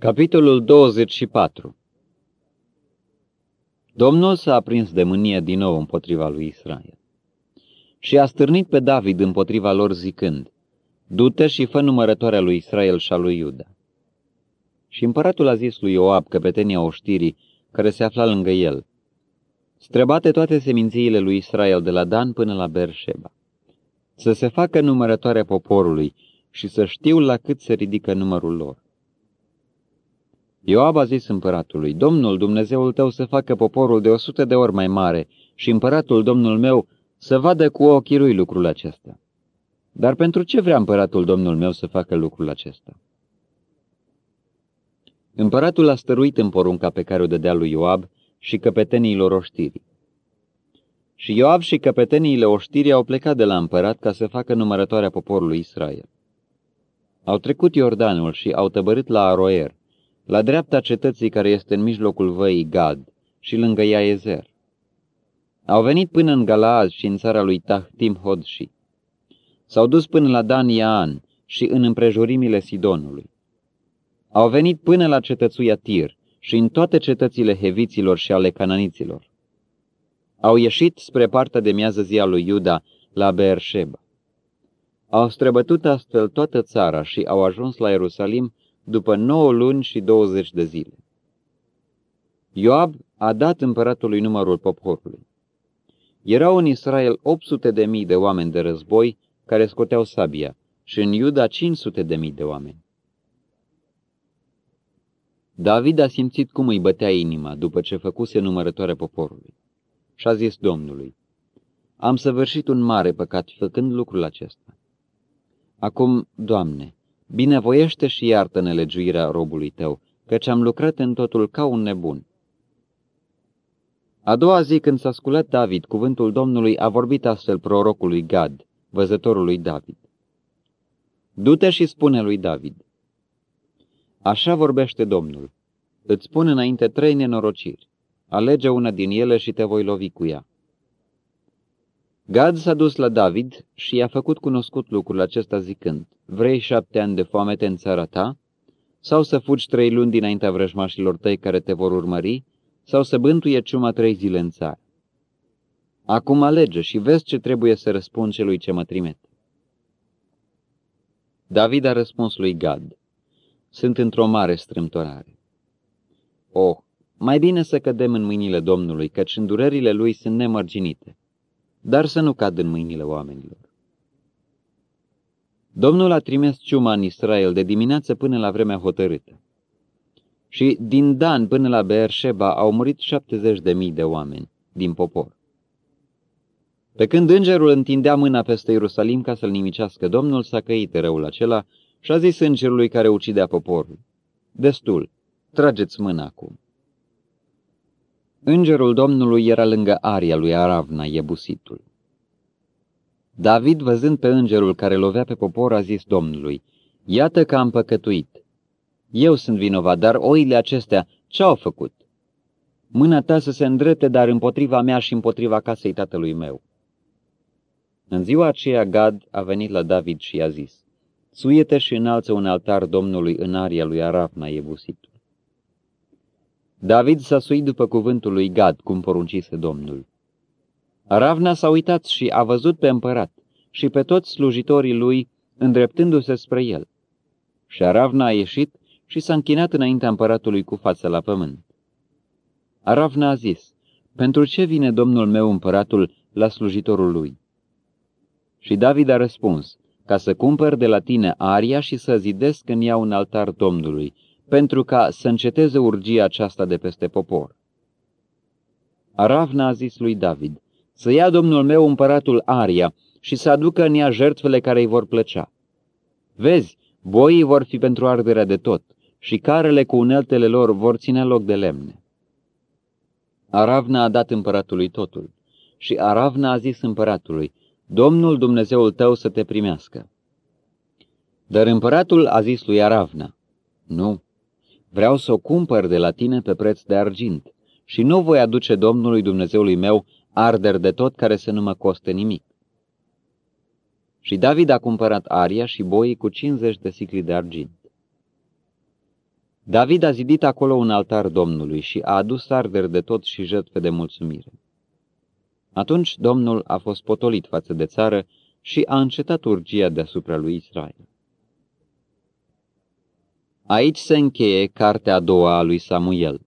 Capitolul 24. Domnul s-a aprins de mânie din nou împotriva lui Israel și a stârnit pe David împotriva lor zicând: Du-te și fă numărătoarea lui Israel și a lui Iuda. Și împăratul a zis lui Ioab, căpetenia oștirii, care se afla lângă el: Străbate toate semințiile lui Israel de la Dan până la Beersheba, să se facă numărătoarea poporului și să știu la cât se ridică numărul lor. Ioab a zis împăratului: Domnul Dumnezeul tău să facă poporul de 100 de ori mai mare și împăratul Domnul meu să vadă cu ochii lui lucrul acesta. Dar pentru ce vrea împăratul Domnul meu să facă lucrul acesta? Împăratul a stăruit în porunca pe care o dădea lui Ioab și căpeteniilor oștirii. Și Ioab și căpeteniile oștirii au plecat de la împărat ca să facă numărătoarea poporului Israel. Au trecut Iordanul și au tăbărât la Aroer, la dreapta cetății care este în mijlocul văii Gad și lângă Iaezer. Au venit până în Galaad și în țara lui Tahtim Hodshi. S-au dus până la Dan Iaan și în împrejurimile Sidonului. Au venit până la cetățuia Tir și în toate cetățile heviților și ale cananiților. Au ieșit spre partea de miază zi a lui Iuda la Beersheba. Au străbătut astfel toată țara și au ajuns la Ierusalim după 9 luni și 20 de zile. Ioab a dat împăratului numărul poporului. Erau în Israel 800.000 de oameni de război care scoteau sabia și în Iuda 500.000 de oameni. David a simțit cum îi bătea inima după ce făcuse numărătoarea poporului și a zis Domnului: Am săvârșit un mare păcat făcând lucrul acesta. Acum, Doamne, binevoiește și iartă nelegiuirea robului tău, căci am lucrat în totul ca un nebun. A doua zi, când s-a sculat David, cuvântul Domnului a vorbit astfel prorocului Gad, văzătorului David: Du-te și spune lui David: Așa vorbește Domnul, îți pun înainte 3 nenorociri, alege una din ele și te voi lovi cu ea. Gad s-a dus la David și i-a făcut cunoscut lucrul acesta zicând: Vrei 7 ani de foamete în țara ta? Sau să fugi 3 luni dinaintea vrăjmașilor tăi care te vor urmări? Sau să bântuie ciuma 3 zile în țară? Acum alege și vezi ce trebuie să răspund celui ce mă trimite. David a răspuns lui Gad: Sunt într-o mare strâmtorare. Oh, mai bine să cădem în mâinile Domnului, căci îndurările lui sunt nemărginite, dar să nu cad în mâinile oamenilor. Domnul a trimis ciuma în Israel de dimineață până la vremea hotărâtă. Și din Dan până la Beersheba au murit 70.000 de oameni din popor. Pe când îngerul întindea mâna peste Ierusalim ca să-l nimicească, Domnul s-a căit de răul acela și a zis îngerului care ucidea poporul: Destul, trageți mâna acum. Îngerul Domnului era lângă Aria lui Aravna, Iebusitul. David, văzând pe îngerul care lovea pe popor, a zis Domnului: Iată că am păcătuit. Eu sunt vinovat, dar oile acestea ce-au făcut? Mâna ta să se îndrepte, dar împotriva mea și împotriva casei tatălui meu. În ziua aceea Gad a venit la David și i-a zis: Suie-te și înalță un altar Domnului în Aria lui Aravna, Iebusitul. David s-a suit după cuvântul lui Gad, cum poruncise Domnul. Aravna s-a uitat și a văzut pe împărat și pe toți slujitorii lui îndreptându-se spre el. Și Aravna a ieșit și s-a închinat înaintea împăratului cu fața la pământ. Aravna a zis: Pentru ce vine domnul meu împăratul la slujitorul lui? Și David a răspuns: Ca să cumpăr de la tine Aria și să zidesc în ea un altar Domnului, pentru ca să înceteze urgia aceasta de peste popor. Aravna a zis lui David: Să ia domnul meu împăratul Aria și să aducă în ea jertfele care îi vor plăcea. Vezi, boii vor fi pentru arderea de tot și carele cu uneltele lor vor ține loc de lemne. Aravna a dat împăratului totul și Aravna a zis împăratului: Domnul Dumnezeul tău să te primească. Dar împăratul a zis lui Aravna: Nu, vreau să o cumpăr de la tine pe preț de argint și nu voi aduce Domnului Dumnezeului meu arderi de tot care să nu mă coste nimic. Și David a cumpărat Aria și boii cu 50 de sicli de argint. David a zidit acolo un altar Domnului și a adus arderi de tot și jertfe de mulțumire. Atunci Domnul a fost potolit față de țară și a încetat urgia deasupra lui Israel. Aici se încheie cartea a doua a lui Samuel.